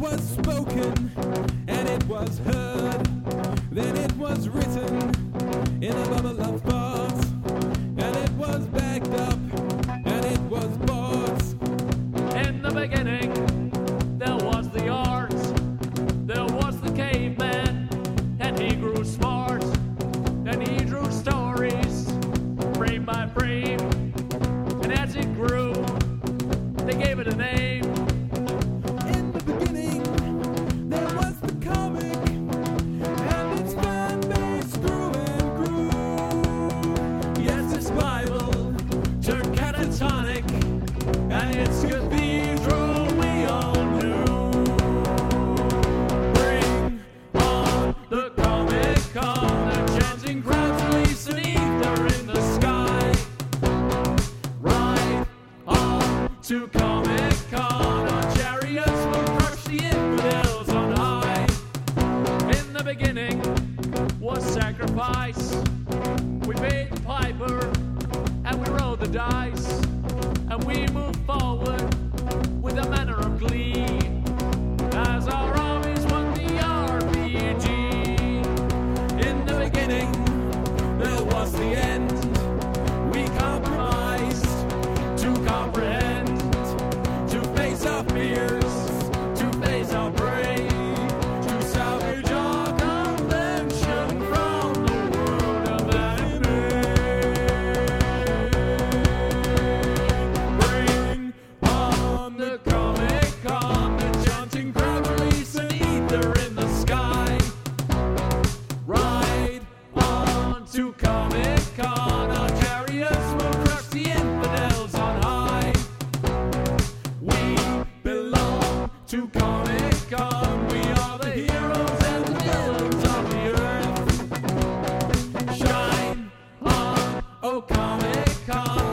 was spoken and it was heard. Then it was written in a bubble of thoughts, and it was backed up and it was bought. In the beginning, there was the art, there was the caveman, and he grew smart, and he drew stories, frame by frame, and as it grew, they gave it a name. In the beginning, there was the comic, and its fan base grew and grew. Yes, this Bible turned catatonic, and its cathedral we all knew. Bring on the Comic-Con, the chanting crowds release an ether in the sky. Ride on to Comic-Con, our chariots will crush the infidels on high. In the beginning was sacrifice. We paid the piper and we rolled the dice, and we moved forward with a manner of glee as our armies won the RPG. In the beginning, there was the end. We compromised to comprehend, to face our fears, to face our prey, to salvage our convention from the world of anime. Bring on the Comic-Con, the chanting crowd release an ether in the sky. Ride on to Comic-Con, our chariots will crush the infidels on high. We belong to Comic-Con, we are the heroes and the villains of the earth. Shine on, oh Comic-Con.